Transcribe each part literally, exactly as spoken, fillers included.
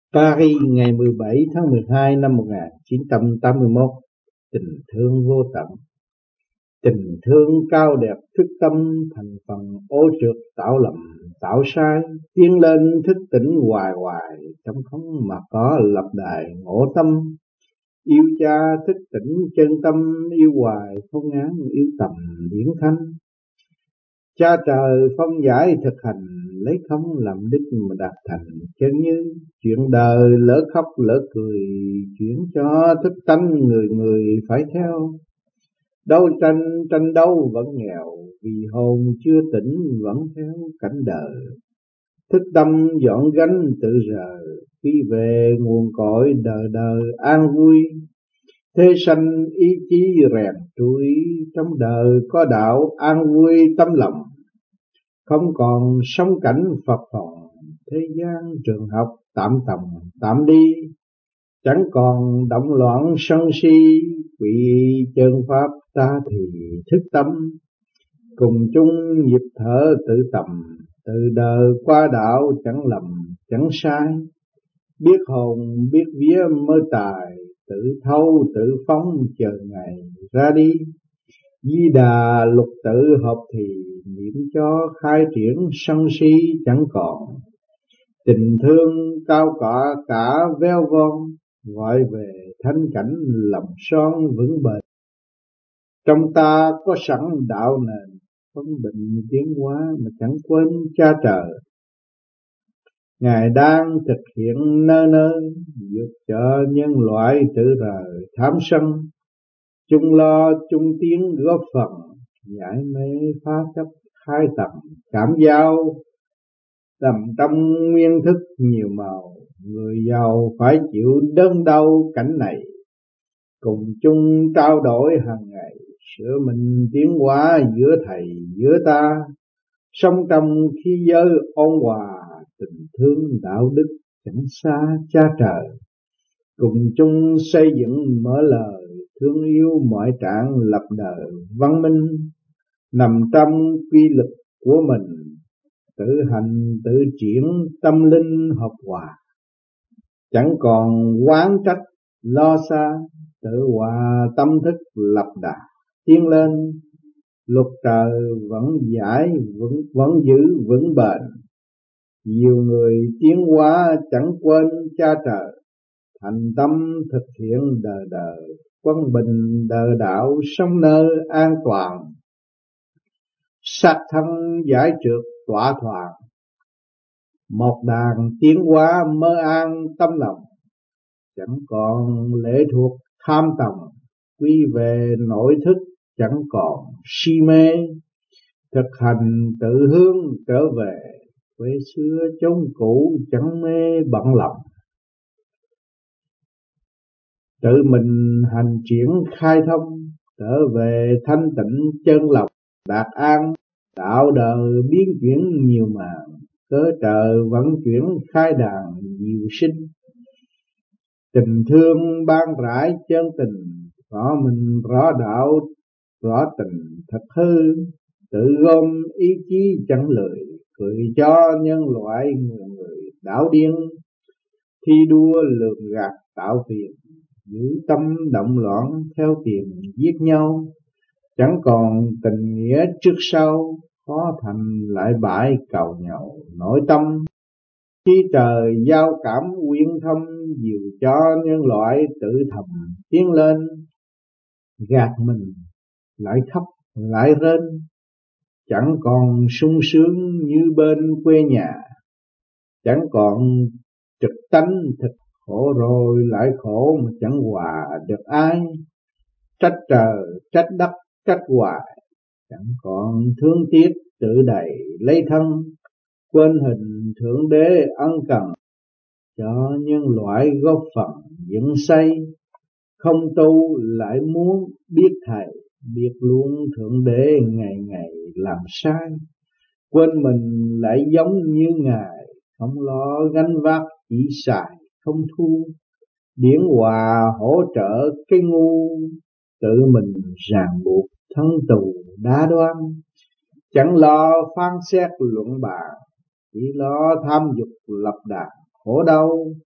Paris ngày mười bảy tháng mười hai năm một nghìn chín trăm tám mươi mốt. Tình thương vô tận. Tình thương cao đẹp thức tâm, thành phần ô trượt tạo lầm tạo sai, tiến lên thức tỉnh hoài hoài, trong không mà có lập đài ngộ tâm. Yêu cha thức tỉnh chân tâm, yêu hoài không ngán yêu tầm điển thanh. Cha trời phong giải thực hành, lấy không làm đích mà đạt thành chân như. Chuyện đời lỡ khóc lỡ cười, chuyển cho thức tánh người người phải theo. Đấu tranh tranh đấu vẫn nghèo, vì hồn chưa tỉnh vẫn theo cảnh đời. Thức tâm dọn gánh tự rời, khi về nguồn cội đời đời an vui. Thế sanh ý chí rèn trui, trong đời có đạo an vui tâm lòng. Không còn sống cảnh phập phồng, thế gian trường học tạm tầm tạm đi. Chẳng còn động loạn sân si, quỷ chân pháp ta thì thức tâm. Cùng chung nhịp thở tự tầm, từ đời qua đạo chẳng lầm chẳng sai. Biết hồn biết vía mới tài, tự thâu tự phóng chờ ngày ra đi. Di đà lục tự hợp thì, niệm cho khai triển sân si chẳng còn. Tình thương cao cả cả veo von, gọi về thanh cảnh lòng son vững bền. Trong ta có sẵn đạo nền, phân bình tiến hóa mà chẳng quên cha trời. Ngài đang thực hiện nơi nơi, giúp cho nhân loại tự rời tham sân. Chung lo chung tiến góp phần, giải mê phá chấp khai tầm cảm giao. Tầm trong nguyên thức nhiều màu, người giàu phải chịu đớn đau cảnh này. Cùng chung trao đổi hàng ngày, sửa mình tiến hóa giữa thầy giữa ta. Sống trong khí giới ôn hòa, tình thương đạo đức chẳng xa cha trời. Cùng chung xây dựng mở lời, thương yêu mọi trạng lập đời văn minh. Nằm trong quy lực của mình, tự hành tự triển tâm linh hợp hòa. Chẳng còn oán trách lo xa, tự hòa tâm thức lập đà tiến lên. Luật trời vẫn giải vẫn, vẫn giữ vững bền. Nhiều người tiến hóa chẳng quên cha trời, thành tâm thực hiện đời đời quân bình đời đạo, sống nơi an toàn. Sát thân giải trượt tỏa thoảng, một đàn tiến hóa mơ an tâm lòng. Chẳng còn lệ thuộc tham tầm, quy về nội thức chẳng còn si mê. Thực hành tự hướng trở về, quê xưa chốn cũ chẳng mê bận lòng. Tự mình hành triển khai thông, trở về thanh tịnh chân lòng đạt an. Đạo đời biến chuyển nhiều màn, cớ trời vẫn chuyển khai đàn diệu sinh. Tình thương ban rãi chân tình, rõ mình rõ đạo rõ tình thật hư. Tự gom ý chí chẳng lười, cười cho nhân loại người người đảo điên. Thi đua lường gạt tạo phiền, giữ tâm động loạn theo tiền giết nhau. Chẳng còn tình nghĩa trước sau, khó thành lại bãi cầu nhau nội tâm. Khi trời giao cảm uyên thâm, dìu cho nhân loại tự thầm tiến lên. Gạt mình lại khóc lại rên, chẳng còn sung sướng như bên quê nhà. Chẳng còn trực tánh thực khổ rồi lại khổ mà chẳng hòa được ai. Trách trời trách đất trách hoài, chẳng còn thương tiếc tự đầy lấy thân. Quên hình thượng đế ân cần, cho nhân loại góp phần dựng xây. Không tu lại muốn biết thầy, biết luôn thượng đế ngày ngày làm sai. Quên mình lại giống như ngài, không lo gánh vác chỉ xài không thu. Điển hòa hỗ trợ cái ngu, tự mình ràng buộc thân tù đa đoan. Chẳng lo phán xét luận bàn, chỉ lo tham dục lập đàn khổ đau.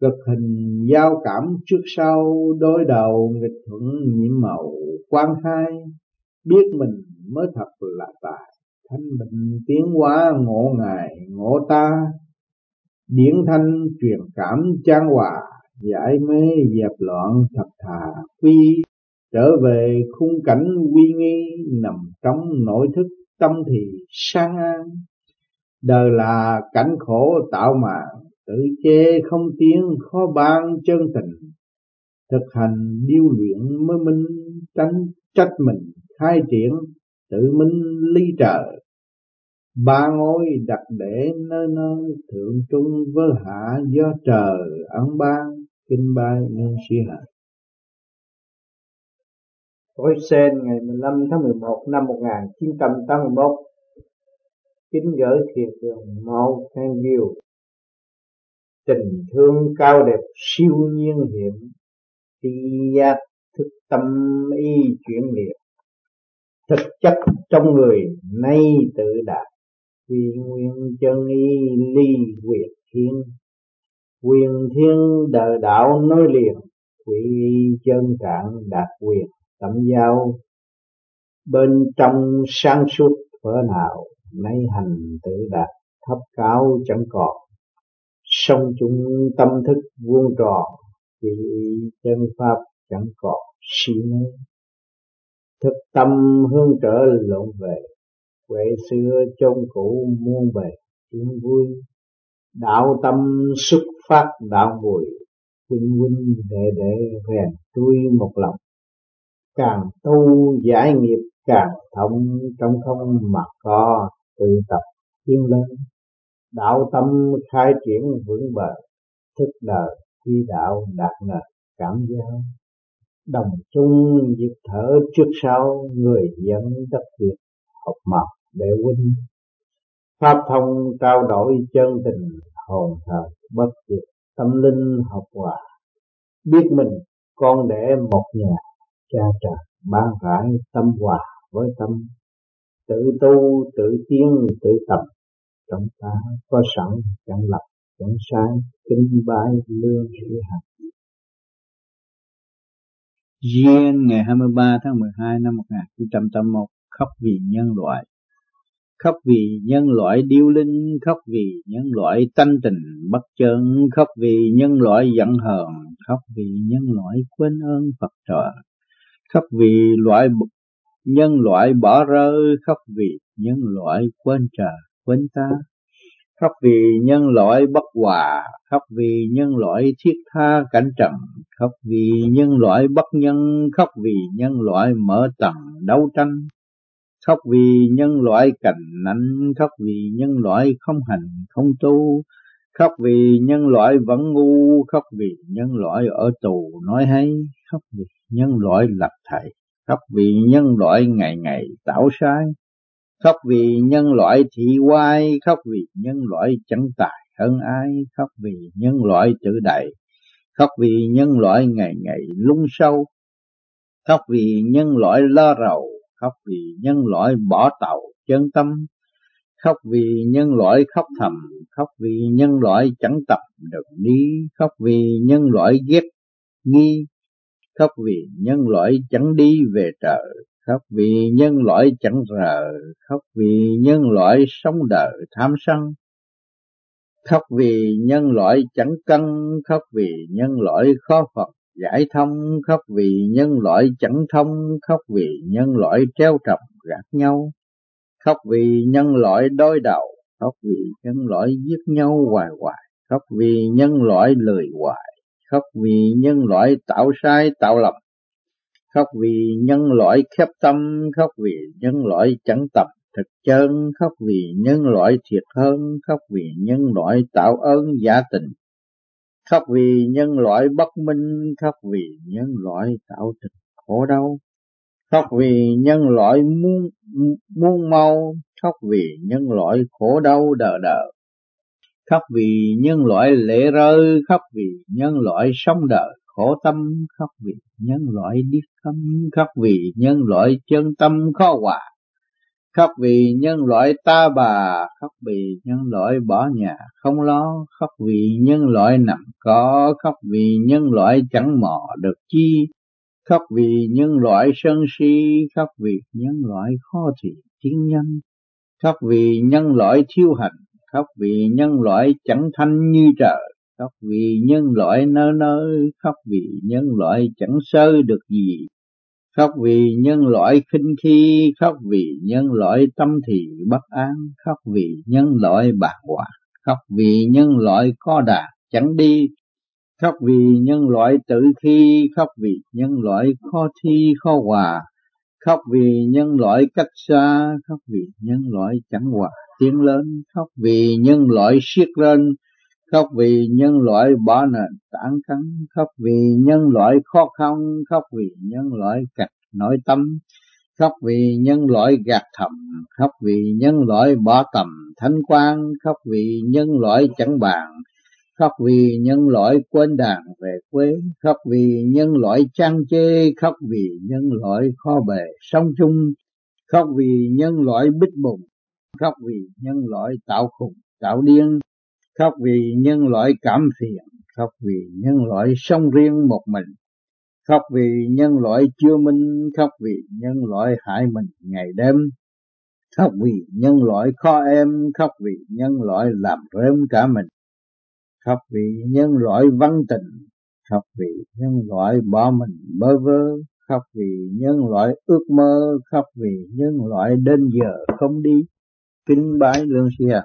cực hình giao cảm trước sau, đối đầu nghịch thuận nhiệm màu quan khai. Biết mình mới thật là tài, thanh bình tiến hóa ngộ ngài ngộ ta. Điển thanh truyền cảm chan hòa, giải mê dẹp loạn thật thà quy. Trở về khung cảnh uy nghi, nằm trong nội thức tâm thì sang an. Đời là cảnh khổ tạo màn, tự chê không tiến khó ban chân tình. Thực hành điêu luyện mới minh, tránh trách mình khai triển, tự minh ly trời. Ba ngôi đặt để nơi nơi, thượng trung với hạ do trời ân ban. Kinh bài nhân sĩ hạ. Tôi sen ngày mười lăm tháng mười một năm một nghìn chín trăm tám mươi mốt. Kính gửi thiền đường Mount Canview. Tình thương cao đẹp siêu nhiên hiện, tri giác thức tâm y chuyển liệt. Thực chất trong người nay tự đạt, quy nguyên chân y ly quyệt thiên. Quyền thiên đời đạo nối liền, quy chân trạng đạt quyền tâm giao. Bên trong sáng suốt vỡ nào, nay hành tự đạt thấp cao chẳng còn. Song chung tâm thức vuông tròn, quy chân pháp chẳng còn si mê. Thực tâm hướng trở lộn về, quê xưa chôn cũ muôn bề tiếng vui. Đạo tâm xuất phát đạo mùi, huynh huynh đệ đệ rèn tôi một lòng. Càng tu giải nghiệp càng thông, trong không mặc co tự tập tiến lên. Đạo tâm khai triển vững bền, thức đời quy đạo đạt nền cảm giao. Đồng chung nhịp thở trước sau, người dân đất Việt học mập để huynh. Pháp thông trao đổi chân tình, hồn thờ bất diệt, tâm linh học hòa. Biết mình con đẻ một nhà, cha trời ban rãi tâm hòa với tâm. Tự tu tự tiến tự tập, trong ta có sẵn chẳng lập chẳng sai. Kinh bái lương sĩ hạnh. Duyên ngày hai mươi ba tháng mười hai năm một nghìn chín trăm tám mươi mốt. Khóc vì nhân loại. Khóc vì nhân loại điêu linh, khóc vì nhân loại tanh tình bất chân, khóc vì nhân loại giận hờn, khóc vì nhân loại quên ơn Phật trời, khóc vì loại nhân loại bỏ rơi, khóc vì nhân loại quên trời quên ta, khóc vì nhân loại bất hòa, khóc vì nhân loại thiết tha cảnh trần, khóc vì nhân loại bất nhân, khóc vì nhân loại mở tầng đấu tranh, khóc vì nhân loại cành nạnh, khóc vì nhân loại không hành không tu, khóc vì nhân loại vẫn ngu, khóc vì nhân loại ở tù nói hay, khóc vì nhân loại lập thầy, khóc vì nhân loại ngày ngày tạo sai, khóc vì nhân loại thị oai, khóc vì nhân loại chẳng tài hơn ai, khóc vì nhân loại tự đại, khóc vì nhân loại ngày ngày lung sâu, khóc vì nhân loại lo rầu, khóc vì nhân loại bỏ tàu chân tâm, khóc vì nhân loại khóc thầm, khóc vì nhân loại chẳng tập được đi, khóc vì nhân loại ghét nghi, khóc vì nhân loại chẳng đi về trời, khóc vì nhân loại chẳng rờ, khóc vì nhân loại sống đời tham sân, khóc vì nhân loại chẳng cân, khóc vì nhân loại khó Phật giải thông, khóc vì nhân loại chẳng thông, khóc vì nhân loại treo trầm gạt nhau, khóc vì nhân loại đối đầu, khóc vì nhân loại giết nhau hoài hoài, khóc vì nhân loại lười hoài, khóc vì nhân loại tạo sai tạo lầm, khóc vì nhân loại khép tâm, khóc vì nhân loại chẳng tập thực chân, khóc vì nhân loại thiệt hơn, khóc vì nhân loại tạo ơn giả tình, khóc vì nhân loại bất minh, khóc vì nhân loại tạo tình khổ đau, khóc vì nhân loại muôn muôn mau, khóc vì nhân loại khổ đau đờ đờ, khóc vì nhân loại lệ rơi, khóc vì nhân loại sống đời khổ tâm, khóc vì nhân loại điếc câm, khóc vì nhân loại chân tâm khó hòa, khóc vì nhân loại ta bà, khóc vì nhân loại bỏ nhà không lo, khóc vì nhân loại nằm có, khóc vì nhân loại chẳng mò được chi, khóc vì nhân loại sân si, khóc vì nhân loại khó thì tiến nhân, khóc vì nhân loại thiêu hành, khóc vì nhân loại chẳng thanh như trời, khóc vì nhân loại nơ nơ, khóc vì nhân loại chẳng sơ được gì, khóc vì nhân loại khinh khi, khóc vì nhân loại tâm thì bất an, khóc vì nhân loại bàng hoàng, khóc vì nhân loại có đà chẳng đi, khóc vì nhân loại tự khi, khóc vì nhân loại khó thi khó hòa, khóc vì nhân loại cách xa, khóc vì nhân loại chẳng hòa tiến lớn, khóc vì nhân loại siết rên, khóc vì nhân loại bỏ nền tảng cắn, khóc vì nhân loại khó khăn, khóc vì nhân loại cạch nội tâm, khóc vì nhân loại gạt thầm, khóc vì nhân loại bỏ tầm thanh quan, khóc vì nhân loại chẳng bàn, khóc vì nhân loại quên đàn về quê, khóc vì nhân loại chán chê, khóc vì nhân loại khó bề sống chung, khóc vì nhân loại bích bùng, khóc vì nhân loại tạo khùng tạo điên, khóc vì nhân loại cảm phiền, khóc vì nhân loại sống riêng một mình, khóc vì nhân loại chưa minh, khóc vì nhân loại hại mình ngày đêm, khóc vì nhân loại khó em, khóc vì nhân loại làm rớm cả mình, khóc vì nhân loại văn tình, khóc vì nhân loại bỏ mình bơ vơ, khóc vì nhân loại ước mơ, khóc vì nhân loại đến giờ không đi. Kính bái Lương Sư ạ.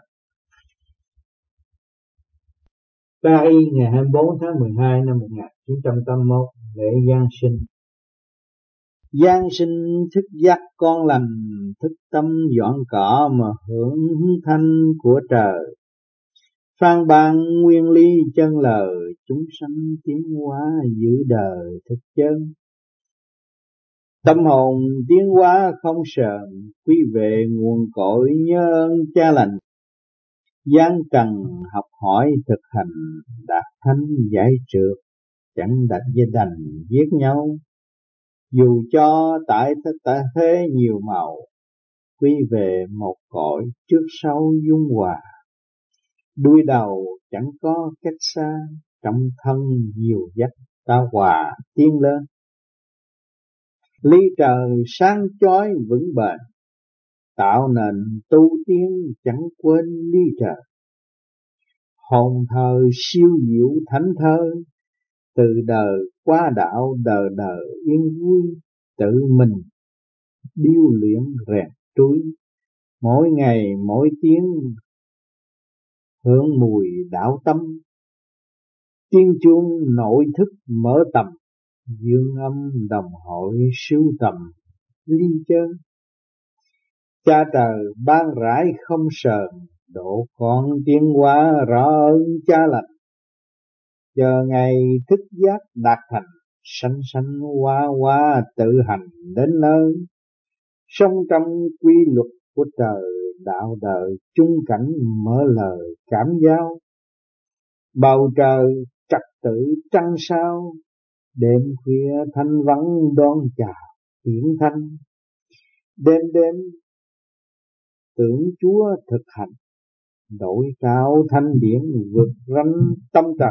Ba Y ngày hai mươi bốn tháng mười hai năm một nghìn chín trăm tám mươi mốt, lễ Giáng sinh. Giáng sinh thức giấc con lành, thức tâm dọn cỏ mà hưởng thanh của trời. Phan ban nguyên lý chân lời, chúng sanh tiến hóa giữ đời thực chân. Tâm hồn tiến hóa không sờn, quy về nguồn cội nhớ ơn cha lành. Giáng trần học hỏi thực hành, đạt thánh giải trượt, chẳng đặt gia đành giết nhau. Dù cho tại tại thế nhiều màu, quy về một cõi trước sau dung hòa. Đuôi đầu chẳng có cách xa, trong thân nhiều dắt ta hòa tiến lên. Ly trời sáng chói vững bền, tạo nền tu tiến chẳng quên ly trời. Hồn thờ siêu diệu thánh thơ, từ đời qua đạo đời đời yên vui. Tự mình điêu luyện rèn trui, mỗi ngày mỗi tiếng hưởng mùi đạo tâm. Tiếng chuông nội thức mở tầm, dương âm đồng hội sưu tầm ly chân. Cha trời ban rãi không sờn, độ con tiến hóa rõ ơn cha lành. Chờ ngày thức giác đạt thành, sanh sanh hoa hoa tự hành đến nơi. Sống trong quy luật của trời, đạo đời chung cảnh mở lời cảm giao. Bầu trời trật tự trăng sao, đêm khuya thanh vắng đón chào hiển thanh. Đêm đêm tưởng Chúa thực hành, đổi cao thanh điển vượt ranh tâm trần.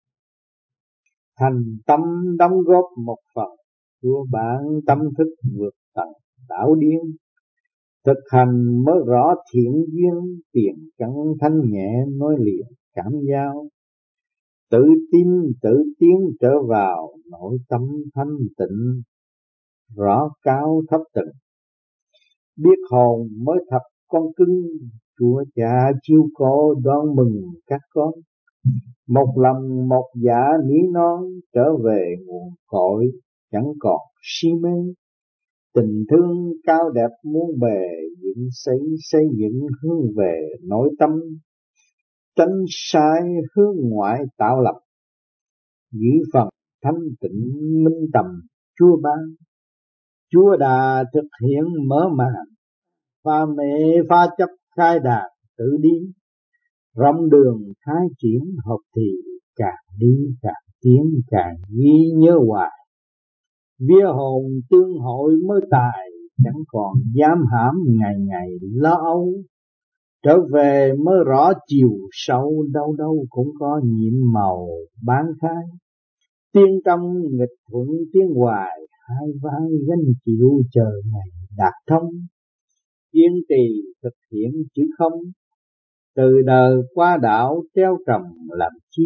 Thành tâm đóng góp một phần, của bạn tâm thức vượt tầng đảo điên. Thực hành mới rõ thiện duyên, tiền căn thanh nhẹ nói liền cảm giao. Tự tin tự tiến trở vào, nội tâm thanh tịnh, rõ cao thấp từng. Biết hồn mới thật con cưng, Chúa Cha chiêu cố đón mừng các con. Một lòng một dạ ní non, trở về nguồn cội chẳng còn si mê. Tình thương cao đẹp muôn bề, dựng xây xây dựng hướng về nội tâm. Tránh sai hướng ngoại tạo lập, giữ phần thanh tịnh minh tầm Chúa ban. Chúa đã thực hiện mở màn, pha mê pha chấp khai đàn tự đi. Rộng đường khai triển hợp thì, càng đi càng tiến càng ghi nhớ hoài. Vía hồn tương hội mới tài, chẳng còn giam hãm ngày ngày lo âu. Trở về mới rõ chiều sâu, đâu đâu cũng có nhiệm màu bán khai. Tiên trong nghịch thuận tiến hoài, hai vai gánh chịu chờ ngày đạt thông. Kiên trì thực hiện chữ không, từ đời qua đạo treo trồng làm chi.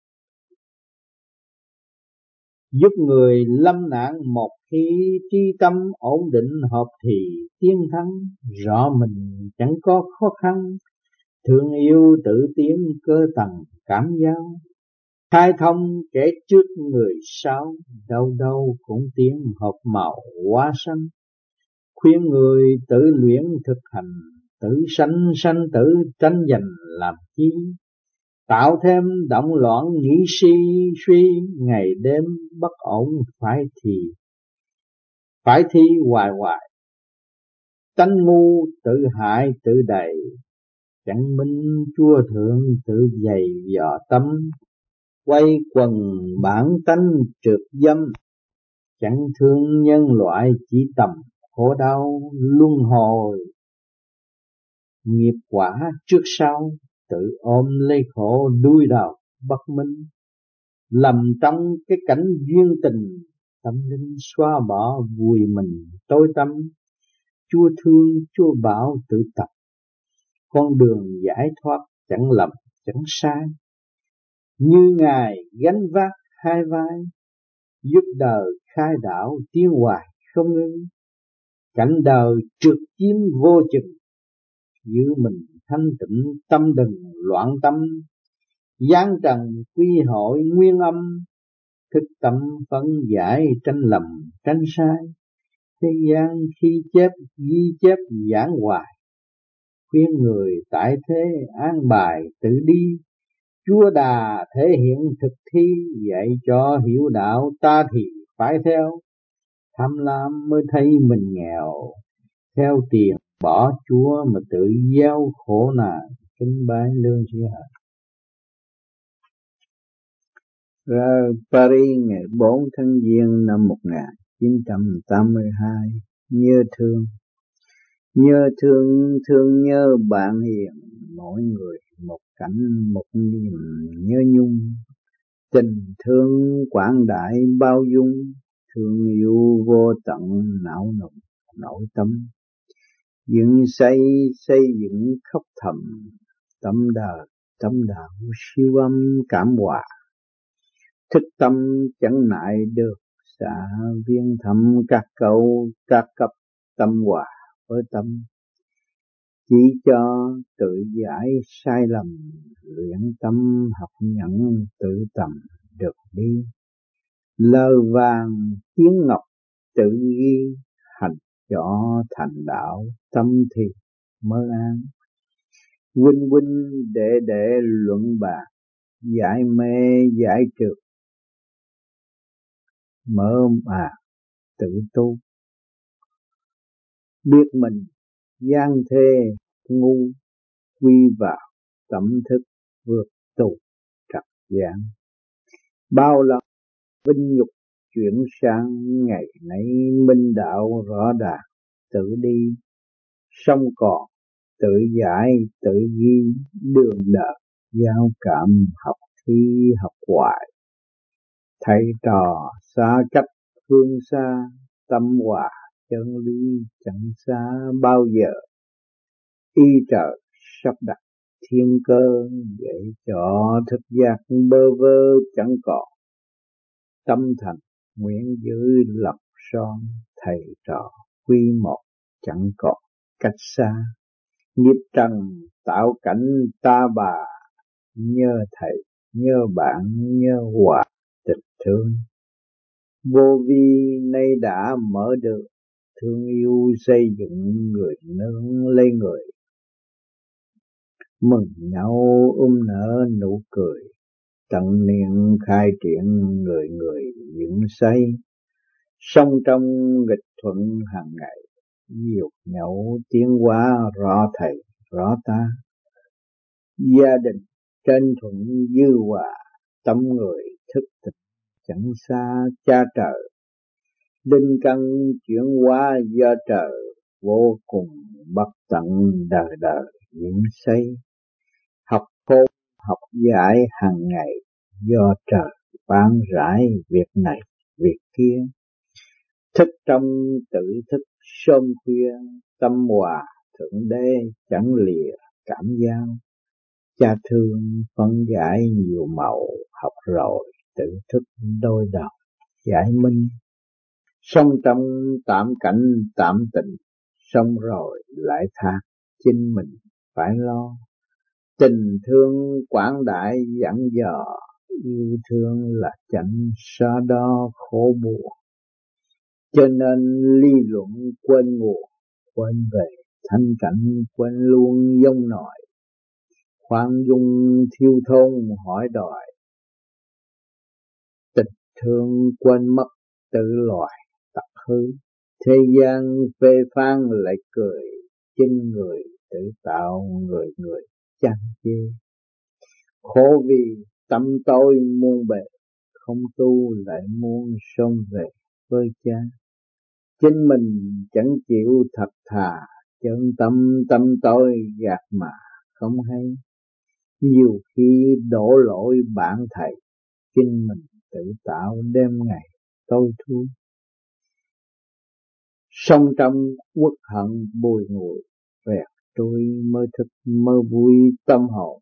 Giúp người lâm nạn một khi tri tâm ổn định hợp thì tiến thắng. Rõ mình chẳng có khó khăn, thương yêu tự tiến cơ tầng cảm giao. Khai thông kẻ trước người sau, đâu đâu cũng tiến hợp màu hóa sanh. Khuyên người tự luyện thực hành, tự sanh sanh tự tranh giành làm chi. Tạo thêm động loạn nghĩ si suy, ngày đêm bất ổn phải thì phải thi hoài hoài. Tánh ngu tự hại tự đầy, chẳng minh chua thượng tự dày dò tâm. Quay quần bản tánh trượt dâm, chẳng thương nhân loại chỉ tầm khổ đau luân hồi. Nghiệp quả trước sau, tự ôm lấy khổ đuôi đầu bất minh. Lầm trong cái cảnh duyên tình, tâm linh xóa bỏ vùi mình tối tâm. Chúa thương Chúa bảo tự tập, con đường giải thoát chẳng lầm chẳng sai. Như Ngài gánh vác hai vai, giúp đời khai đạo tiến hoài không ngưng. Cảnh đời trượt chiếm vô chừng, giữ mình thanh tịnh tâm đừng loạn tâm. Giáng trần quy hội nguyên âm, thức tâm phân giải tranh lầm tranh sai. Thế gian khi chép ghi chép giảng hoài, khuyên người tại thế an bài tự đi. Chúa Đà thể hiện thực thi, dạy cho hiểu đạo ta thì phải theo. Tham lam mới thấy mình nghèo, theo tiền bỏ Chúa mà tự gieo khổ nạn. Kính bái lương sĩ hạnh. Ra Paris ngày bốn tháng Giêng năm một nghìn chín trăm tám mươi hai. Nhớ thương, nhớ thương, thương nhớ bạn hiền, mỗi người một cảnh một niềm nhớ nhung. Tình thương quảng đại bao dung, thương yêu vô tận não nùng nội tâm. Dựng xây xây dựng khóc thầm, tâm đời tâm đạo siêu âm cảm hòa. Thức tâm chẳng nại được xả viên thăm các câu các cấp tâm hòa với tâm. Chỉ cho tự giải sai lầm, luyện tâm học nhận tự tầm được đi. Lời vàng tiếng ngọc tự ghi, hành cho thành đạo tâm thì mơ an. Huynh huynh đệ đệ luận bàn, giải mê giải trượt, mở mà tự tu. Biết mình gian thế ngu, quy vào tâm thức vượt tù trật giảng. Bao lần vinh nhục chuyển sang, ngày nấy minh đạo rõ ràng tự đi. Song còn tự giải tự ghi, đường đời giao cảm học thi học hoài. Thầy trò xa cách phương xa, tâm hòa chân lý chẳng xa bao giờ. Y trời sắp đặt thiên cơ, để cho thức giác bơ vơ chẳng còn. Tâm thành nguyện giữ lập son, thầy trò quy một chẳng còn cách xa. Nghiệp trần tạo cảnh ta bà, nhớ thầy nhớ bạn nhớ hòa tình thương. Vô vi nay đã mở được, thương yêu xây dựng người nương lấy người. Mừng nhau um nở nụ cười, tận niên khai triển người người dựng xây. Song trong nghịch thuận hàng ngày, diệu nhậu tiến hóa rõ thầy rõ ta. Gia đình trên thuận dư hòa, tâm người thức tỉnh chẳng xa cha trời. Linh căn chuyển hóa do trời, vô cùng bất tận đời đời những xây. Học khôn học giải hàng ngày, do trời ban rải việc này việc kia. Thức trong tự thức sớm khuya, tâm hòa thượng đế chẳng lìa cảm giao. Cha thương phân giải nhiều màu, học rồi tự thức đôi đầu giải minh. Sống trong tạm cảnh tạm tình, sống rồi lại thác chính mình phải lo. Tình thương quảng đại dặn dò, yêu thương là chẳng so đo khổ buồn. Cho nên ly luận quên nguồn, quên về thanh cảnh, quên luôn dông nổi. Khoan dung thiêu thôn hỏi đòi, tịch thương quên mất tự loài tập hư. Thế gian phê phán lại cười, chính người tự tạo người người chán chê. Khổ vì tâm tôi muôn bề, không tu lại muốn sớm về với cha. Chính mình chẳng chịu thật thà, chân tâm tâm tôi gạt mà không hay. Nhiều khi đổ lỗi bạn thầy, chính mình tự tạo đêm ngày tôi thui. Sống trong uất hận bùi ngùi, vẹt trôi mơ thức mơ vui tâm hồn.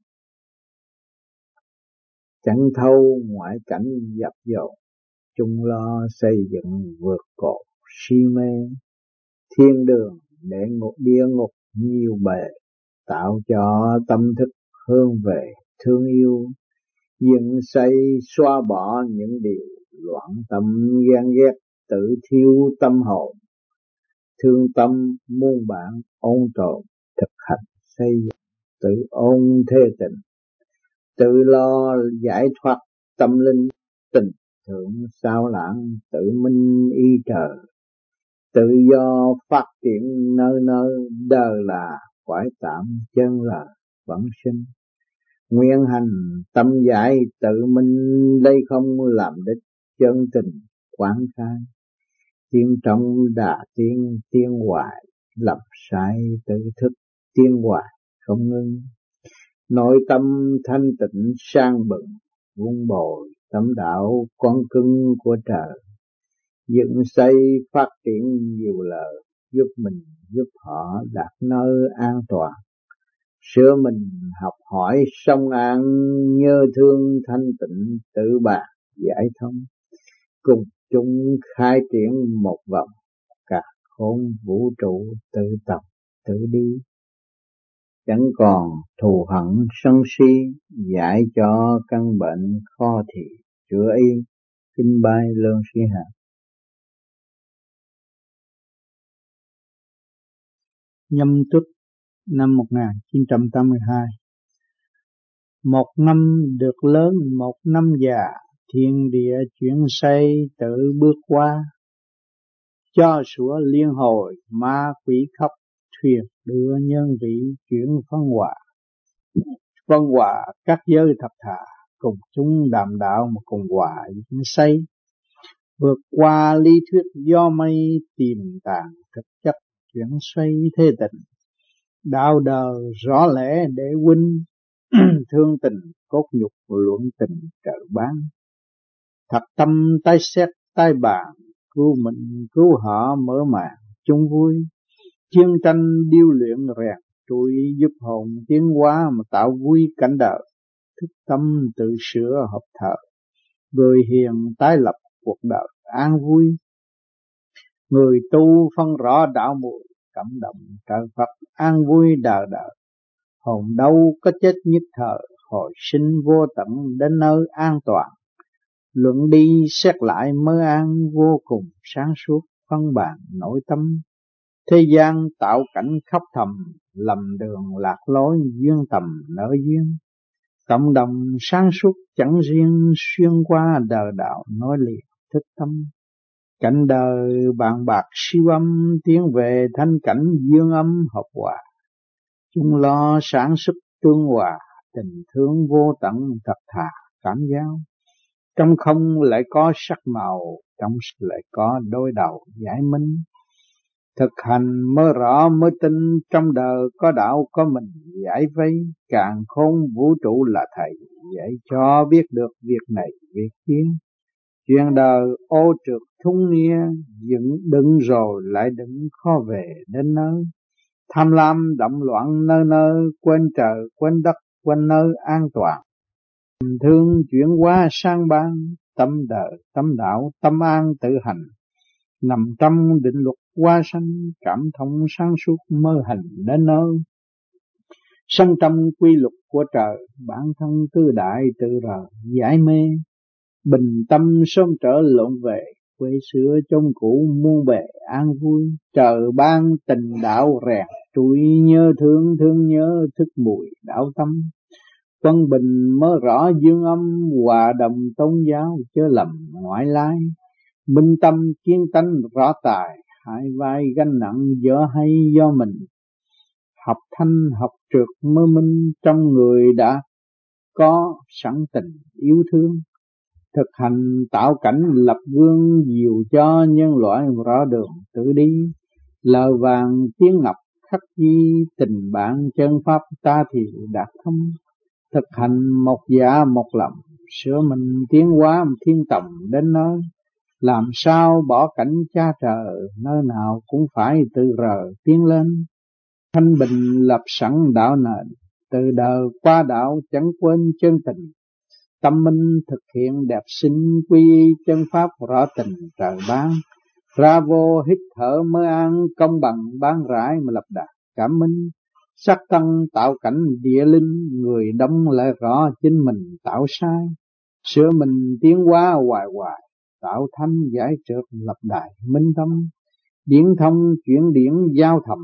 Chẳng thâu ngoại cảnh dập dồn, chung lo xây dựng vượt cột si mê. Thiên đường để ngục địa ngục nhiều bề, tạo cho tâm thức hướng về thương yêu. Dựng xây xóa bỏ những điều loạn tâm ghen ghét, tự thiêu tâm hồn. Thương tâm muôn bạn ôn tồn, thực hành xây dựng tự ôn thế tình. Tự lo giải thoát tâm linh, tình thượng sao lãng tự minh y trời. Tự do phát triển nơi nơi, đời là quải tạm chân là vẫn sinh. Nguyện hành tâm giải tự minh, đây không làm đích chân tình quán khai. Tiên trong đà tiên tiên hoài, lập sai tự thức tiên hoài không ngưng. Nội tâm thanh tịnh sang bừng, vun bồi tâm đạo con cưng của trời. Dựng xây phát triển nhiều lời, giúp mình giúp họ đạt nơi an toàn. Sửa mình học hỏi song an, nhớ thương thanh tịnh tự bạc giải thông. Cùng chung khai triển một vòng, cả khôn vũ trụ tự tập tự đi. Chẳng còn thù hận sân si, giải cho căn bệnh khó thì chữa y. Kinh bái Lương Sĩ Hằng. Nhâm Tuất năm một nghìn chín trăm tám mươi hai. Một năm được lớn một năm già, thiên địa chuyển xây tự bước qua. Cho sủa liên hồi ma quỷ khóc, thuyền đưa nhân vị chuyển phân hòa. Phân hòa các giới thật thà, cùng chúng đàm đạo một cùng hòa diễn xây. Vượt qua lý thuyết do mây, tìm tàng thực chất chuyển xoay thế tình. Đạo đời rõ lẽ để huynh, thương tình cốt nhục luận tình trợ bán. Thật tâm tái xét tái bàn, cứu mình cứu họ mở màn chung vui. Chiến tranh điêu luyện rèn trụi, giúp hồn tiến hóa mà tạo vui cảnh đời. Thức tâm tự sửa hợp thờ, người hiền tái lập cuộc đời an vui. Người tu phân rõ đạo mùi, cảm động trời Phật an vui đời đời. Hồn đâu có chết nhất thời, hồi sinh vô tận đến nơi an toàn. Luận đi xét lại mới an, vô cùng sáng suốt phân bản nội tâm. Thế gian tạo cảnh khóc thầm, lầm đường lạc lối duyên tầm nợ duyên. Cộng đồng sáng suốt chẳng riêng, xuyên qua đời đạo nói liền thức tâm. Cảnh đời bạn bạc siêu âm, tiến về thanh cảnh dương âm hợp hòa. Chung lo sản xuất tương hòa, tình thương vô tận thật thà cảm giao. Trong không lại có sắc màu, trong lại có đôi đầu giải minh. Thực hành mới rõ mới tin, trong đời có đạo có mình giải vây, càn khôn vũ trụ là thầy, dạy cho biết được việc này việc kia. Chuyện đời ô trượt thung nia, dựng đứng rồi lại đứng khó về đến nơi. Tham lam động loạn nơi nơi, quên trời quên đất quên nơi an toàn. Tình thương chuyển hóa sang ban, tâm đời tâm đạo tâm an tự hành. Nằm trong định luật hóa sanh, cảm thông sáng suốt mơ hành đến nơi. Sống trong quy luật của trời, bản thân tư đại tự rờ giải mê. Bình tâm sớm trở lộn về, quê xưa chốn cũ muôn bề an vui. Trời ban tình đạo rèn trụi, nhớ thương thương nhớ thức mùi đạo tâm. Quân bình mới rõ dương âm, hòa đồng tôn giáo chớ lầm ngoại lai. Minh tâm kiến tánh rõ tài, hai vai gánh nặng dở hay do mình. Học thanh học trượt mơ minh, trong người đã có sẵn tình yêu thương. Thực hành tạo cảnh lập gương, dìu cho nhân loại rõ đường tự đi. Lời vàng tiếng ngọc khắc ghi, tình bạn chân pháp ta thì đạt thông. Thực hành một dạ một lòng, sửa mình tiến hóa thiên tòng đến nơi. Làm sao bỏ cảnh cha trời, nơi nào cũng phải tự rờ tiến lên. Thanh bình lập sẵn đạo nền, từ đời qua đạo chẳng quên chân tình. Tâm minh thực hiện đẹp xinh, quy y chân pháp rõ tình trời ban. Ra vô hít thở mới an, công bằng ban rãi mà lập đạt cảm minh. Sắc tăng tạo cảnh địa linh, người đông lại rõ chính mình tạo sai. Sửa mình tiến hóa hoài hoài, tạo thanh giải trượt lập đại minh tâm. Điển thông chuyển điển giao thầm,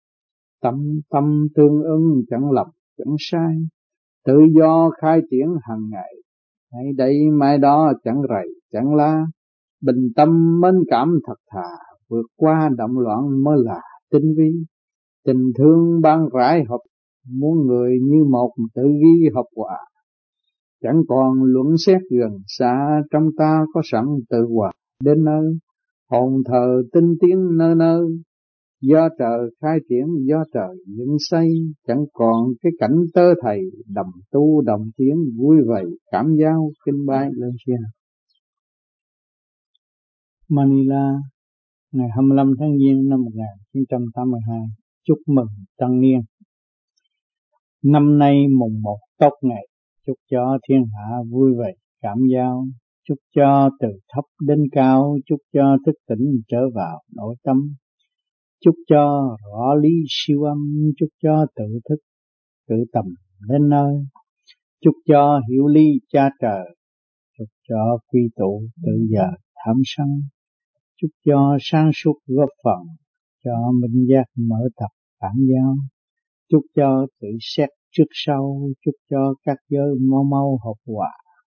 tâm tâm tương ưng chẳng lầm chẳng sai. Tự do khai triển hàng ngày, hãy đây mai đó chẳng rầy chẳng la. Bình tâm mến cảm thật thà, vượt qua động loạn mới là tinh vi. Tình thương ban rãi hợp, muốn người như một tự ghi hợp hòa. Chẳng còn luận xét gần xa, trong ta có sẵn tự hòa đến nơi. Hồn thờ tinh tiến nơi nơi, do trời khai triển do trời dựng xây. Chẳng còn cái cảnh tơ thầy, đồng tu đồng tiến vui vầy cảm giao kinh bái lên xe. Manila, ngày hai mươi lăm tháng Giêng năm một nghìn chín trăm tám mươi hai. Chúc mừng Tân Niên. Năm nay mùng một tốt ngày, chúc cho thiên hạ vui vẻ cảm giao. Chúc cho từ thấp đến cao, chúc cho thức tỉnh trở vào nội tâm. Chúc cho rõ lý siêu âm, chúc cho tự thức tự tầm đến nơi. Chúc cho hiểu lý cha trời, chúc cho quy tụ tự giờ tham sân. Chúc cho sáng suốt góp phần, cho minh giác mở tập cảm giao. Chúc cho tự xét trước sau, chúc cho các giới mau mau hợp hòa.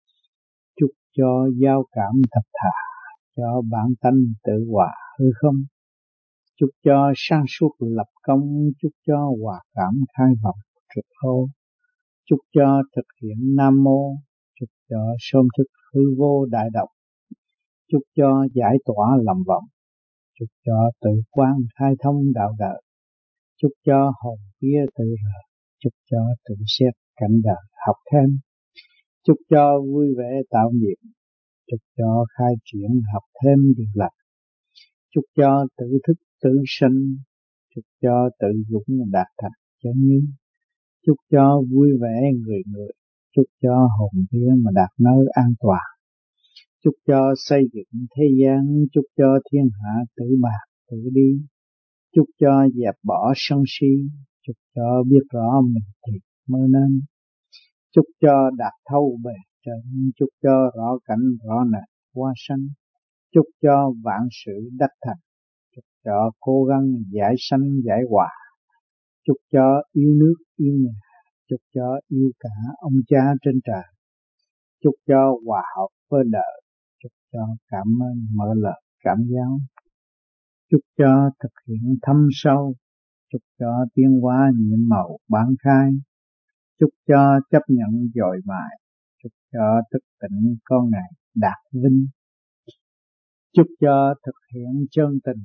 Chúc cho giao cảm thật thà, cho bản tánh tự hòa hư không. Chúc cho sáng suốt lập công, chúc cho hòa cảm khai vọng trực hô. Chúc cho thực hiện Nam Mô, chúc cho sớm thức hư vô đại độc. Chúc cho giải tỏa lầm vọng, chúc cho tự quán khai thông đạo đời. Chúc cho hồn vía tự rờ, chúc cho tự xét cảnh đời học thêm. Chúc cho vui vẻ tạo nghiệp, chúc cho khai triển học thêm điều lành. Chúc cho tự thức tự sinh, chúc cho tự dũng đạt thành chân như. Chúc cho vui vẻ người người, chúc cho hồn vía mà đạt nơi an toàn. Chúc cho xây dựng thế gian, chúc cho thiên hạ tự bạc tự đi. Chúc cho dẹp bỏ sân si, chúc cho biết rõ mình thiệt mơ nên. Chúc cho đạt thâu bề trên, chúc cho rõ cảnh rõ nền hóa sanh. Chúc cho vạn sự đắc thành, chúc cho cố gắng giải sanh giải hòa. Chúc cho yêu nước yêu nhà, chúc cho yêu cả ông cha trên trời. Chúc cho hòa hợp với đời, chúc cho cảm ơn mở lời cảm giáo. Chúc cho thực hiện thâm sâu, chúc cho tiến hóa nhiệm màu bán khai. Chúc cho chấp nhận dồi mài, chúc cho thức tỉnh con ngày đạt vinh. Chúc cho thực hiện chân tình,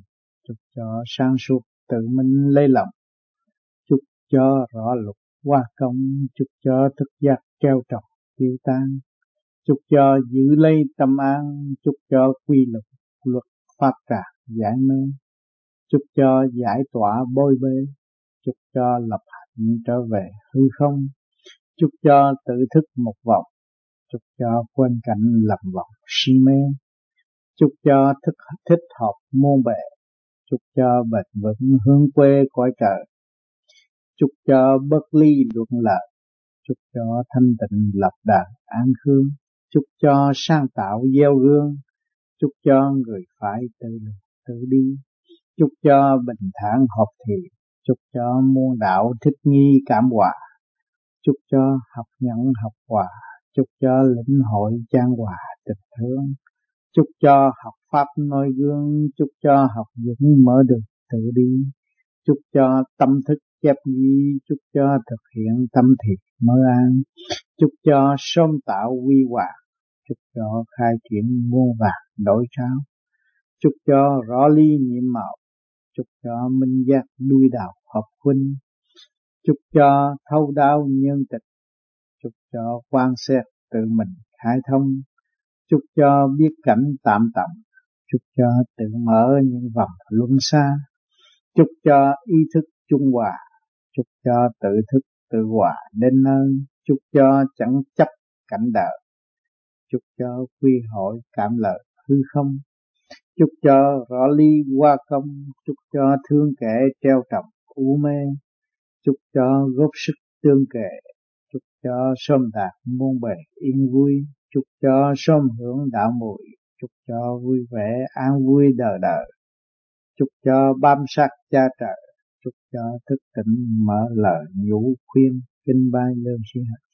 chúc cho sáng suốt tự mình lấy lòng, chúc cho rõ luật hoa công, chúc cho thức giác treo trọc tiêu tan, chúc cho giữ lấy tâm an, chúc cho quy luật luật pháp trạc giải mê, chúc cho giải tỏa bôi bê, chúc cho lập hạnh trở về hư không, chúc cho tự thức một vòng, chúc cho quên cảnh lầm vòng si mê, chúc cho thức thích hợp muôn bề, chúc cho bền vững hướng quê cõi trời, chúc cho bất ly luận lợi, chúc cho thanh tịnh lập đàn an khương, chúc cho sáng tạo gieo gương, chúc cho người phải tự lực tự đi, chúc cho bình thản hợp thì, chúc cho muôn đạo thích nghi cảm hòa, chúc cho học nhận học hòa, chúc cho lĩnh hội chan hòa tình thương, chúc cho học pháp noi gương, chúc cho học dũng mở đường tự đi, chúc cho tâm thức chép ghi, chúc cho thực hiện tâm thiệt mơ an, chúc cho sớm tạo quy hòa, chúc cho khai triển muôn vàng đổi sao, chúc cho rõ ly nhiệm màu, chúc cho minh giác đuôi đạo hợp huynh, chúc cho thấu đáo nhân tịch, chúc cho quan xét tự mình khai thông, chúc cho biết cảnh tạm tậm, chúc cho tự mở những vòng luân xa, chúc cho ý thức trung hòa, chúc cho tự thức tự hòa đến nơi, chúc cho chẳng chấp cảnh đời, chúc cho quy hội cảm lợi hư không, chúc cho rõ ly hoa công, chúc cho thương kẻ treo trọc u mê, chúc cho góp sức tương kề, chúc cho sớm đạt muôn bề yên vui, chúc cho sớm hưởng đạo muội, chúc cho vui vẻ an vui đời đời, chúc cho bám sát cha trời, chúc cho thức tỉnh mở lời nhủ khuyên kinh bài lương sĩ hạnh.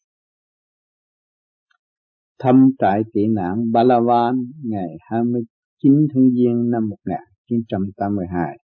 Thăm trại tị nạn Palawan ngày hai mươi chín tháng Giêng năm một nghìn chín trăm tám mươi hai.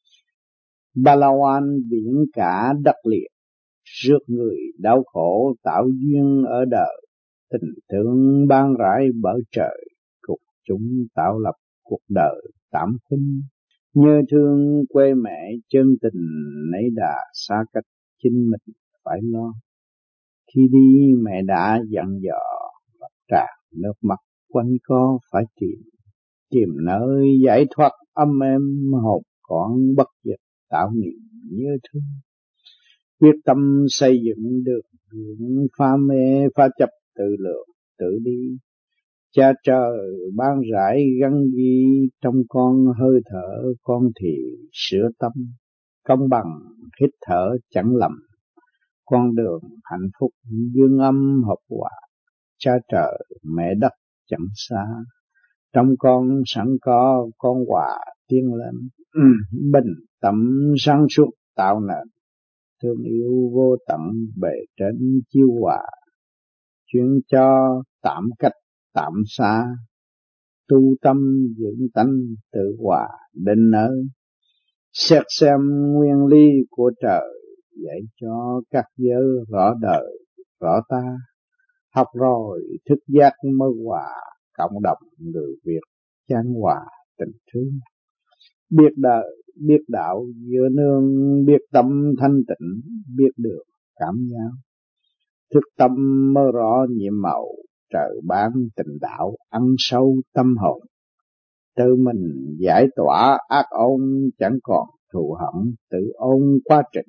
Palawan biển cả đất liệt, rước người đau khổ tạo duyên ở đời, tình thương ban rãi bởi trời, cuộc chúng tạo lập cuộc đời tạm khuynh. Nhớ thương quê mẹ chân tình nấy đà xa cách chính mình phải lo. Khi đi mẹ đã dặn dò ngập tràn nước mắt quanh co phải tìm, tìm nơi giải thoát âm êm hồn con bất diệt tạo niềm nhớ thương. Quyết tâm xây dựng được hướng pha mê pha chấp tự lượng tự đi. Cha trời ban rải gắn ghi trong con hơi thở, con thì sửa tâm công bằng hít thở chẳng lầm. Con đường hạnh phúc dương âm hợp hòa, cha trời mẹ đất chẳng xa. Trong con sẵn có con hòa tiến lên, bình tâm sáng suốt tạo nền. Thương yêu vô tận bề trên chiêu hòa, chuyên cho tạm cách tạm xa. Tu tâm dưỡng tánh tự hòa đến nơi. Xét xem nguyên lý của trời, dạy cho các giới rõ đời rõ ta. Học rồi thức giác mơ hòa, cộng đồng người Việt chan hòa tình thương. Biết đời, biết đạo giữa nương, biết tâm thanh tịnh, biết được cảm nhau. Thức tâm mơ rõ nhiệm màu, trời ban tình đạo ăn sâu tâm hồn. Tự mình giải tỏa ác ôn, chẳng còn thù hận, tự ôn quá trình.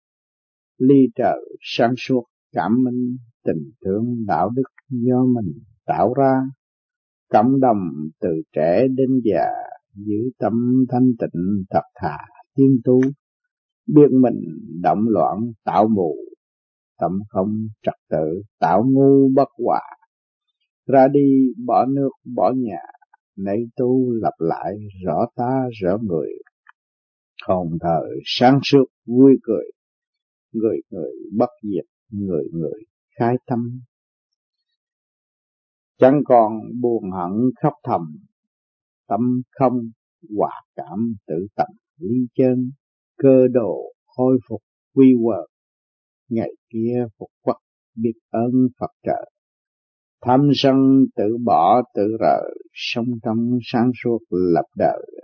Ly trời sáng suốt cảm minh, tình thương đạo đức do mình tạo ra. Cộng đồng từ trẻ đến già, giữ tâm thanh tịnh thật thà tiên tu. Biết mình động loạn tạo mù, tâm không trật tự tạo ngu bất hòa. Ra đi bỏ nước bỏ nhà, nấy tu lập lại rõ ta rõ người. Hồn thời sáng suốt vui cười, người người bất diệt, người người khai tâm. Chẳng còn buồn hận khóc thầm, tâm không hòa cảm tự tầm ly chân. Cơ đồ khôi phục quy quờ, ngày kia phục quốc biết ơn Phật trời. Tham sân tự bỏ tự rời, sống trong sáng suốt lập đời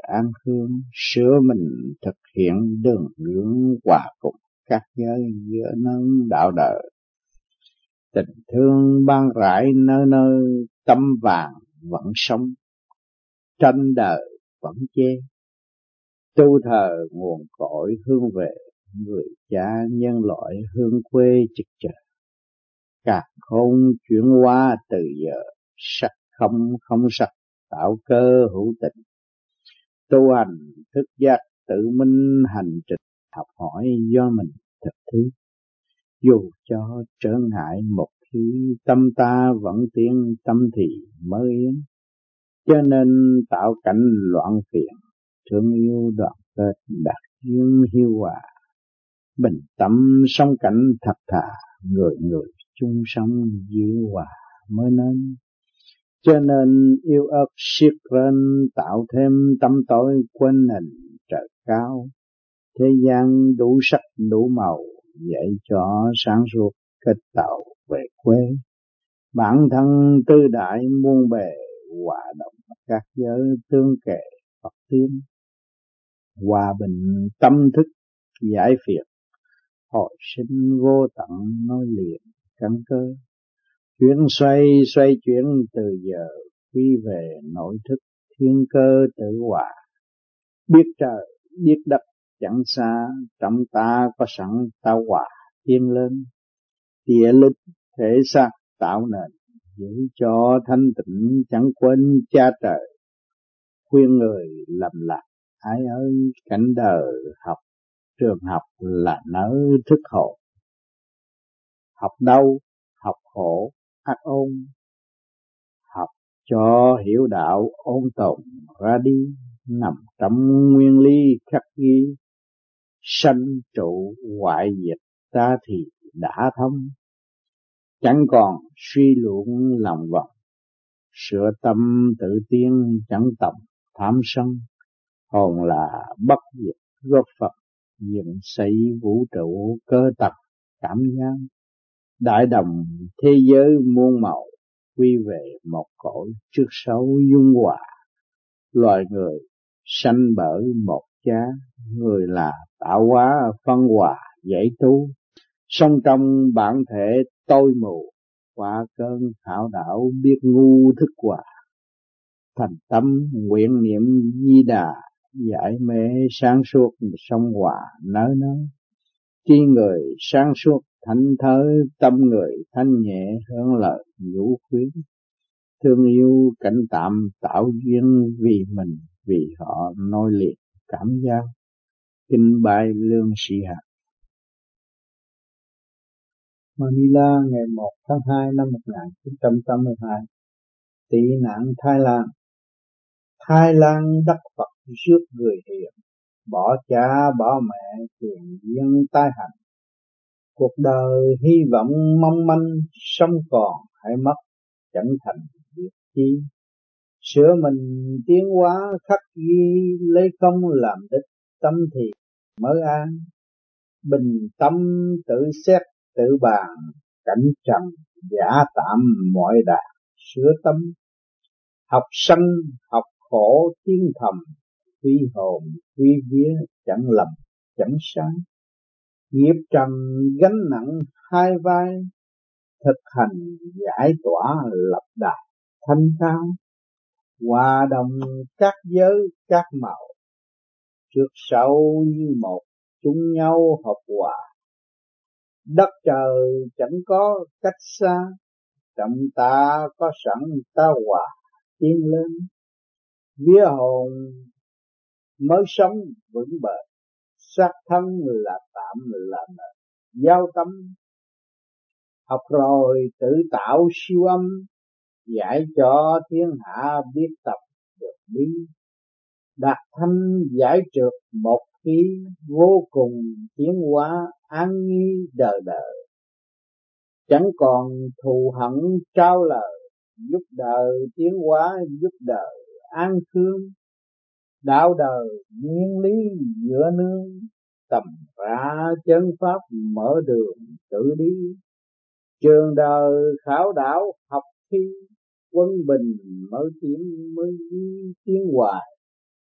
an hương, sửa mình thực hiện đường hướng hòa cùng các giới giữa nâng đạo đời. Tình thương ban rải nơi nơi, tâm vàng vẫn sống, tranh đời vẫn chê. Tu thờ nguồn cội hương về, người cha nhân loại hương quê trực chờ. Cả không chuyển hóa từ giờ, sắc không không sắc tạo cơ hữu tình. Tu hành thức giác tự minh hành trình, học hỏi do mình thực thí. Dù cho trở ngại một khi, tâm ta vẫn tiến, tâm thì mới yên. Cho nên tạo cảnh loạn phiền, thương yêu đoàn kết đạt duyên hiếu hòa. Bình tâm sống cảnh thật thà, người người chung sống dịu hòa mới nên. Cho nên yêu ớt siết rên, tạo thêm tâm tối quên hình trời cao. Thế gian đủ sắc đủ màu, dạy cho sáng suốt kết tạo về quê. Bản thân tư đại muôn bề, hòa đồng các giới tương kề Phật tiến. Hòa bình tâm thức giải phiền, hồi sinh vô tận nói liền căn cơ. Chuyển xoay xoay chuyển từ giờ, quy về nội thức thiên cơ tự hòa. Biết trời biết đất chẳng xa, trong ta có sẵn ta hòa tiến lên. Địa lực thể xác tạo nền, giữ cho thanh tịnh chẳng quên cha trời. Khuyên người lầm lạc, ai ơi cảnh đời học, trường học là nơi thức hồn. Học đâu? Học khổ, ác ôn. Học cho hiểu đạo ôn tồn ra đi, nằm trong nguyên lý khắc ghi. Sanh trụ hoại diệt ta thì đã thông, chẳng còn suy luận lòng vòng. Sửa tâm tự tiên chẳng tầm tham sân, hồn là bất diệt góp Phật, dựng xây vũ trụ cơ tập cảm giác. Đại đồng thế giới muôn màu, quy về một cõi trước sau dung hòa. Loài người sanh bởi một cha, người là tạo hóa phân hòa giải tu. Sống trong bản thể tôi mù, qua cơn khảo đảo biết ngu thức hòa. Thành tâm nguyện niệm Di Đà, giải mê sáng suốt sông hòa nơi nơi. Chi người sáng suốt thảnh thơi, tâm người thanh nhẹ hướng lời nhũ khuyến. Thương yêu cảnh tạm tạo duyên, vì mình vì họ nói liệt cảm giác. Kinh bài lương sĩ hạt. Manila ngày một tháng hai năm một nghìn chín trăm tám mươi hai. Tị nạn Thái Lan. Thái Lan đất Phật rước người hiền, bỏ cha bỏ mẹ tiền duyên tai hạnh. Cuộc đời hy vọng mong manh, sống còn hay mất chẳng thành việc chi. Sửa mình tiến hóa khắc ghi, lấy không làm đích tâm thì mới an. Bình tâm tự xét tự bàn, cảnh trần giả tạm mọi đà sửa tâm. Học sanh học khổ tiến thầm, quy hồn quy vía chẳng lầm chẳng sai. Nghiệp trần gánh nặng hai vai, thực hành giải tỏa lập đà thanh cao. Hòa đồng các giới các màu, trước sau như một chung nhau hợp hòa. Đất trời chẳng có cách xa, trong ta có sẵn ta hòa tiến lên. Vía hồn mới sống vững bền, xác thân là tạm là nền giao tâm. Học rồi tự tạo siêu âm, giải cho thiên hạ biết tập được đi. Đạt thanh giải trượt một khi, vô cùng tiến hóa an nghi đời đời. Chẳng còn thù hận trao lời, giúp đời tiến hóa giúp đời an khương. Đạo đời nguyên lý dựa nương, tầm ra chân pháp mở đường tự đi. Trường đời khảo đảo học thi, quân bình mới tiến mới tiến hoài.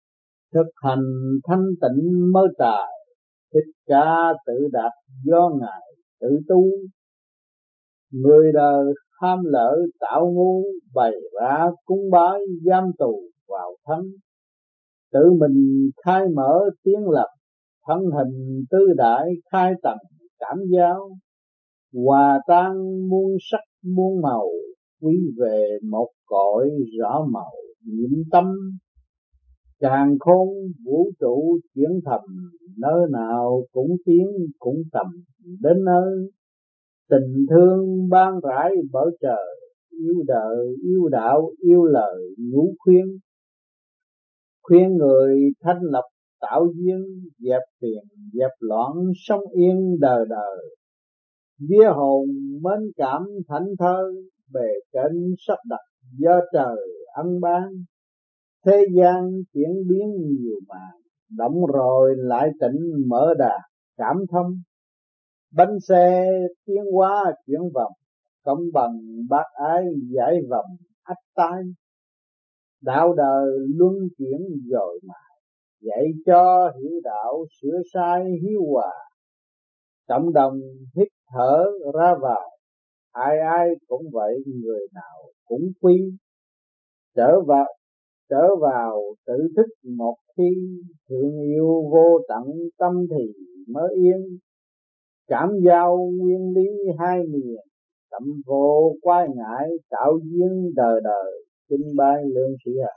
thực hành thanh tịnh mới tài, Thích Ca tự đạt do Ngài tự tu. Người đời ham lợi tạo ngu, bày ra cúng bái giam tù vào thân. Tự mình khai mở tiếng lập, thân hình tư đại khai tầng cảm giáo. Hòa tan muôn sắc muôn màu, quy về một cõi rõ màu nhiễm tâm. Càn khôn vũ trụ chuyển thầm, nơi nào cũng tiến cũng tầm đến nơi. Tình thương ban rãi bởi trời, yêu đời yêu đạo yêu lời nhủ khuyên. Khuyên người thanh lập tạo duyên, dẹp phiền dẹp loạn sống yên đời đời. Vía hồn mến cảm thảnh thơi, bề trên sắp đặt do trời ân ban. Thế gian chuyển biến nhiều màn, động rồi lại tịnh mở đàn cảm thông. Bánh xe tiến hóa chuyển vòng, công bằng bác ái giải vòng ách tai. Đạo đời luân chuyển dồi mài, dạy cho hiểu đạo sửa sai hiếu hòa. Cộng đồng hít thở ra vào, ai ai cũng vậy, người nào cũng quy. Trở vào trở vào tự thức một khi, thương yêu vô tận tâm thì mới yên. Cảm giao nguyên lý hai miền, tâm vô quái ngại tạo duyên đời đời. Kính bái lương sĩ ạ.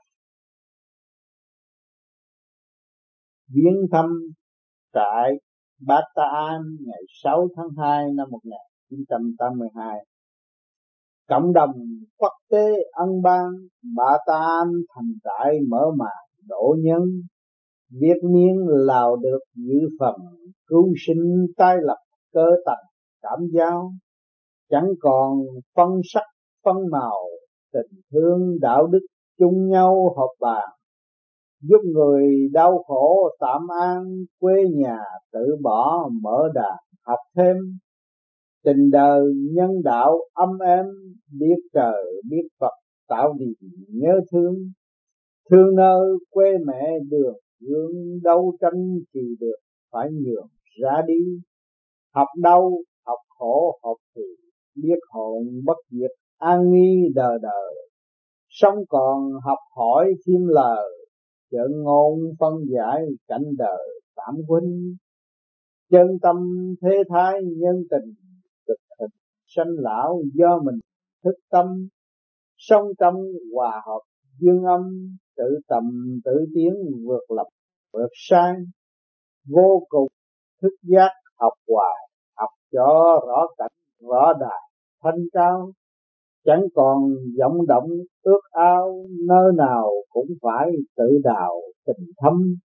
Viếng thăm tại Bata An ngày sáu tháng hai năm một nghìn chín trăm tám mươi hai. Cộng đồng quốc tế ân ban, Bata An thành trại mở màn độ nhân. Việt miên lào được dự phần, cứu sinh tái lập cơ tầng cảm giao. Chẳng còn phân sắc phân màu, tình thương đạo đức chung nhau họp bàn. Giúp người đau khổ tạm an, quê nhà tự bỏ mở đàn học thêm. Tình đời nhân đạo âm êm, biết trời biết Phật tạo điều nhớ thương. Thương nơi quê mẹ đường gương, đấu tranh chỉ được phải nhường ra đi. Học đâu học khổ học thì, biết hồn bất diệt an nghi đời đời. Sống còn học hỏi thêm lời, chợ ngôn phân giải cảnh đời tạm huynh. Chân tâm thế thái nhân tình, thực hình sanh lão do mình thức tâm. Sống trong hòa hợp dương âm, tự tầm tự tiến vượt lập vượt sai. Vô cùng thức giác học hoài, học cho rõ cảnh rõ đài thanh cao. Chẳng còn vọng động ước ao, nơi nào cũng phải tự đào tình thâm.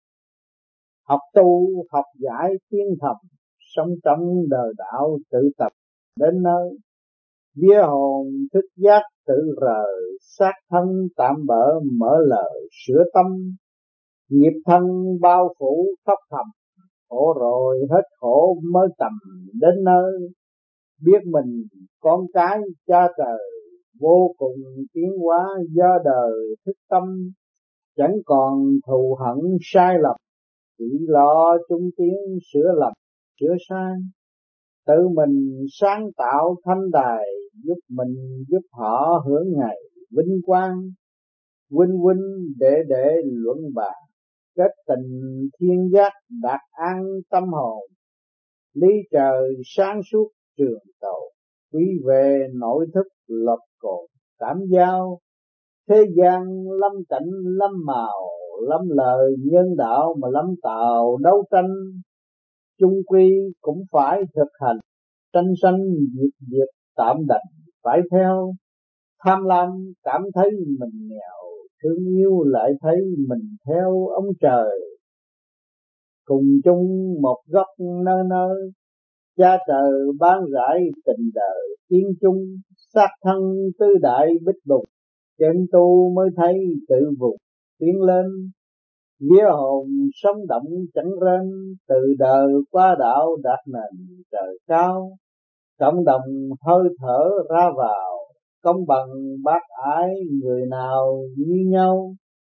Học tu học giải tiến thầm, sống trong đời đạo tự tập đến nơi. Vía hồn thức giác tự rời, xác thân tạm bỡ mở lời sửa tâm. Nghiệp thân bao phủ khóc thầm, khổ rồi hết khổ mới tầm đến nơi. Biết mình con cái cha trời, vô cùng tiến hóa do đời thức tâm. Chẳng còn thù hận sai lầm, chỉ lo chung tiến sửa lầm sửa sai. Tự mình sáng tạo thanh đài, giúp mình giúp họ hưởng ngày vinh quang. Huynh huynh đệ đệ luận bàn, kết tình thiên giác đạt an tâm hồn. Lý trời sáng suốt trường tồn, quy về nội thức lập cồn cảm giao. Thế gian lâm cảnh lâm màu, lâm lời nhân đạo mà lâm tạo đấu tranh. Chung quy cũng phải thực hành, tranh sanh diệt diệt tạm đành phải theo. Tham lam cảm thấy mình nghèo, thương yêu lại thấy mình theo ông trời. Cùng chung một góc nơi nơi, cha trời ban rãi tình đời tiên chung. Xác thân tư đại bích bục, chân tu mới thấy tự vùng tiến lên. Vía hồn sống động chẳng rên, từ đời qua đạo đạt nền trời cao. Cộng đồng hơi thở ra vào, công bằng bác ái người nào như nhau.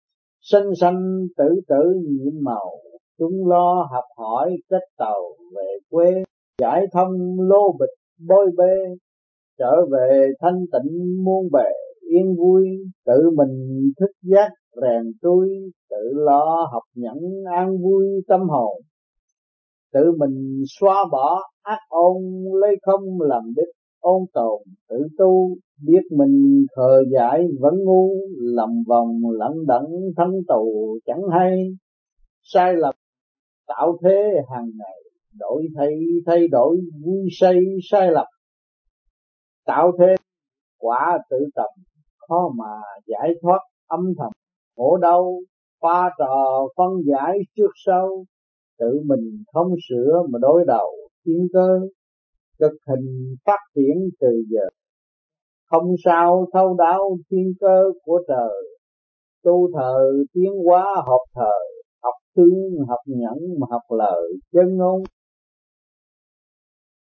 Sanh sanh tử tử nhiệm màu, chúng lo học hỏi cách tàu về quê, giải thông lô bịch bôi bê, trở về thanh tịnh muôn bề yên vui, tự mình thức giác rèn trui, tự lo học nhẫn an vui tâm hồn, tự mình xóa bỏ ác ôn lấy không làm đích, ôn tồn tự tu, biết mình khờ dại vẫn ngu, lầm vòng lẫn đẫn thân tù chẳng hay, sai lầm tạo thế hàng ngày, đổi thay thay đổi vui say sai lầm, tạo thế quả tự tầm, khó mà giải thoát âm thầm khổ đau, pha trò phân giải trước sau, tự mình không sửa mà đối đầu thiên cơ, cực hình phát triển từ giờ, không sao thấu đáo thiên cơ của trời, tu thờ tiến hóa học thờ, học thương học nhẫn mà học lời chân ngôn,